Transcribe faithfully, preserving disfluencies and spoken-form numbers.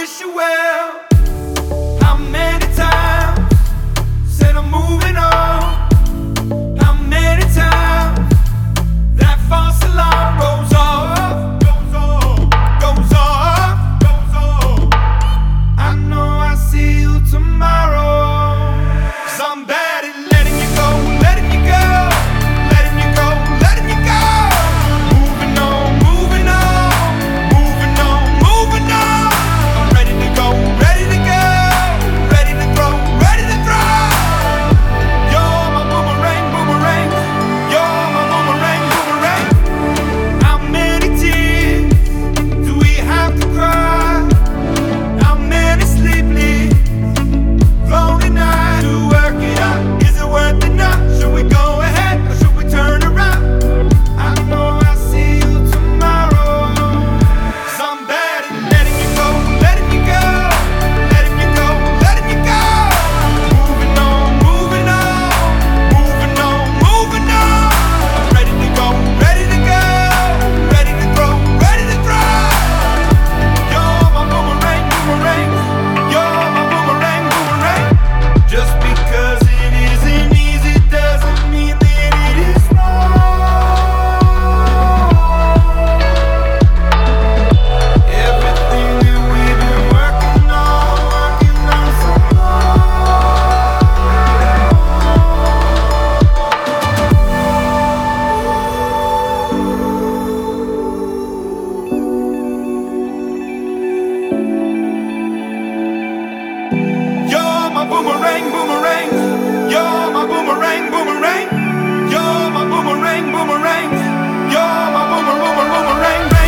wish you well. How many times said I'm moving on? How many times that false alarm goes off, goes off, goes off, goes off? I know I see you tomorrow. 'Cause I'm bad at letting you go, letting you go, letting you go, letting you go. Moving on, moving on, moving on, moving on. I'm ready to go, ready to go, ready to throw, ready to throw. You're my boomerang, boomerang. You're my boomerang, boomerang. How many tears do we have to cry? How many sleepless, lonely nights to work it out? Is it worth it now? Should we go ahead or should we turn around? I know I see you tomorrow. 'Cause I'm bad at letting you go, letting you go, letting you go, letting you go. Moving on, moving on, moving on, moving on. I'm ready to go, ready to go, ready to throw, ready to throw. You're my boomerang, boomerang. You're my boomerang, boomerang. Just because it isn't easy doesn't mean that it is wrong. Everything that we've been working on, working on some more. You're my boomerang, boomerang. You're my boomerang, boomerang. You're my boomerang, boomerang. You're my boomer, boomer, boomerang.